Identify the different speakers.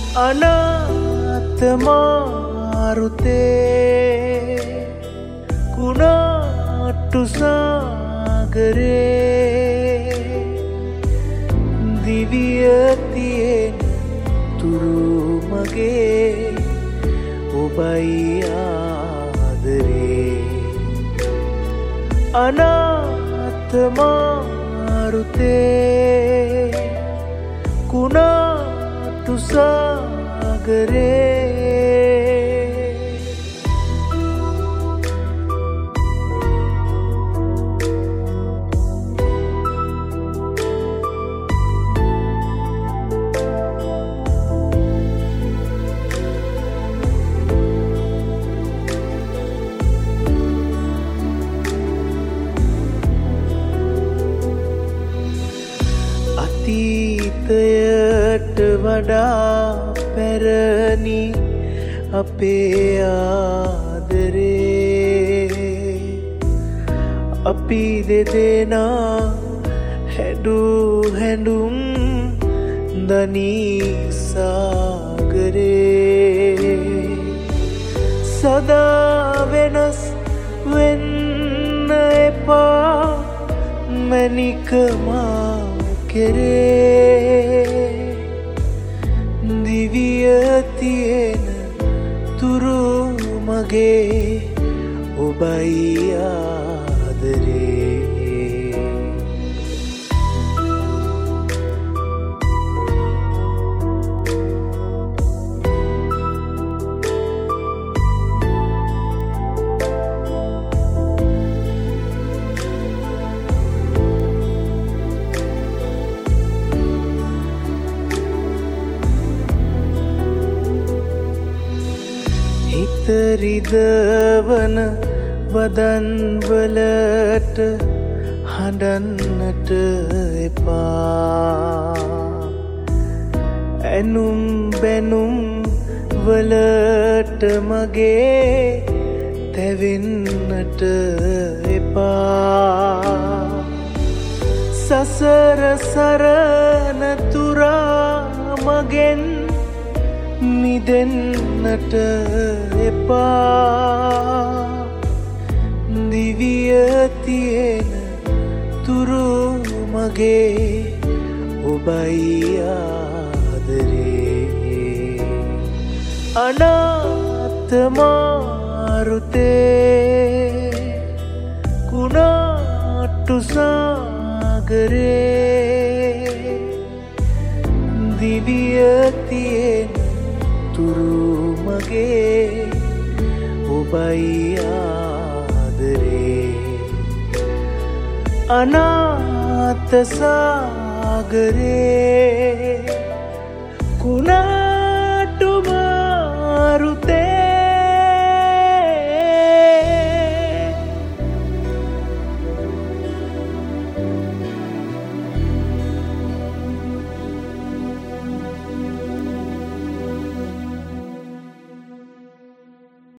Speaker 1: අනාත මාරුතේ කුණාට්ටු සාගරේ දිවිය තියෙන තුරු මගේ ඔබයි ආදරේ අනාත මාරුතේ කුණාට්ටු සාගරේ අතීතයට වඩා පැරණි අපේ ආදරේ අපි දෙදෙනා හැඩු හැඬුම් දනී සාගරේ සදා වෙනස් වෙන්න එපා මැනිකමා කෙරේ දිවිය තියෙන තුරු මගේ ඔබයි ආදරේ හිතරිදවන වදන්වලට හඬන්නට එපා ඇනුම් බැනුම් වලට මගේ තැවෙන්නට එපා සසර සරණ තුරා මගෙන් මිදෙන්නට එපා දිවිය තියෙන තුරු මගේ ඔබයි ආදරේ අනාත මාරුතේ කුණාට්ටු සාගරේ දිවිය තියෙන තුරු මගේ ඔබයි ආදරේ අනාත සාගරේ කුණා